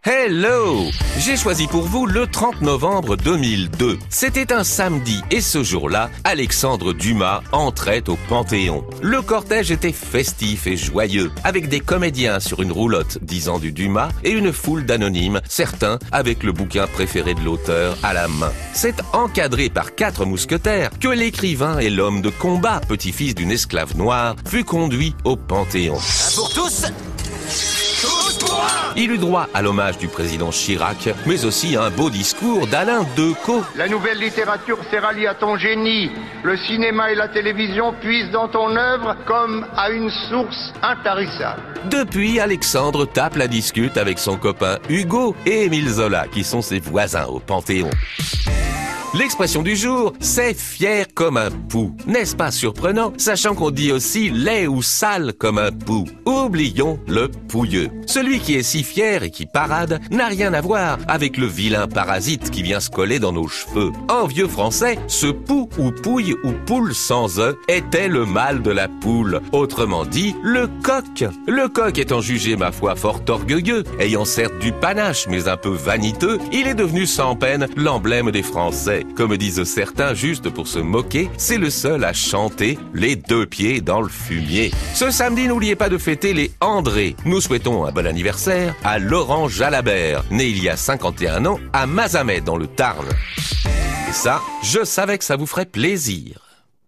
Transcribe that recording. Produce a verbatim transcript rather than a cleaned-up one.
Hello! J'ai choisi pour vous le trente novembre deux mille deux. C'était un samedi et ce jour-là, Alexandre Dumas entrait au Panthéon. Le cortège était festif et joyeux, avec des comédiens sur une roulotte disant du Dumas et une foule d'anonymes, certains avec le bouquin préféré de l'auteur à la main. C'est encadré par quatre mousquetaires que l'écrivain et l'homme de combat, petit-fils d'une esclave noire, fut conduit au Panthéon. Un pour tous, tous pour un. Il eut droit à l'hommage du président Chirac, mais aussi à un beau discours d'Alain Decaux. La nouvelle littérature s'est ralliée à ton génie. Le cinéma et la télévision puisent dans ton œuvre comme à une source intarissable. Depuis, Alexandre tape la discute avec son copain Hugo et Émile Zola, qui sont ses voisins au Panthéon. L'expression du jour, c'est fier comme un pou. N'est-ce pas surprenant, sachant qu'on dit aussi laid ou sale comme un pou? Oublions le pouilleux. Celui qui est si fier et qui parade n'a rien à voir avec le vilain parasite qui vient se coller dans nos cheveux. En vieux français, ce pou ou pouille ou poule sans e était le mâle de la poule. Autrement dit, le coq. Le coq étant jugé, ma foi, fort orgueilleux, ayant certes du panache mais un peu vaniteux, il est devenu sans peine l'emblème des Français. Comme disent certains, juste pour se moquer, c'est le seul à chanter les deux pieds dans le fumier. Ce samedi, n'oubliez pas de fêter les André. Nous souhaitons un bon anniversaire à Laurent Jalabert, né il y a cinquante et un ans à Mazamet dans le Tarn. Et ça, je savais que ça vous ferait plaisir.